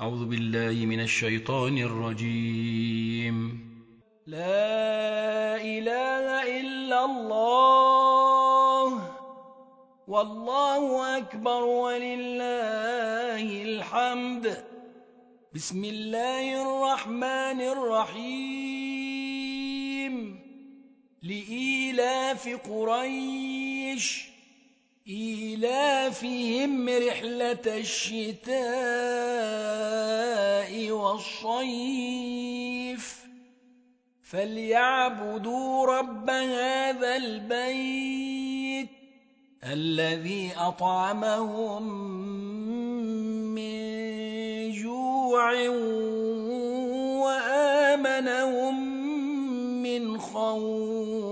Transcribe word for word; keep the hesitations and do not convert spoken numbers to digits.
أعوذ بالله من الشيطان الرجيم. لا إله إلا الله والله أكبر ولله الحمد. بسم الله الرحمن الرحيم. لإيلاف قريش إيلافهم رحلة الشتاء والصيف فليعبدوا رب هذا البيت الذي أطعمهم من جوع وآمنهم من خوف.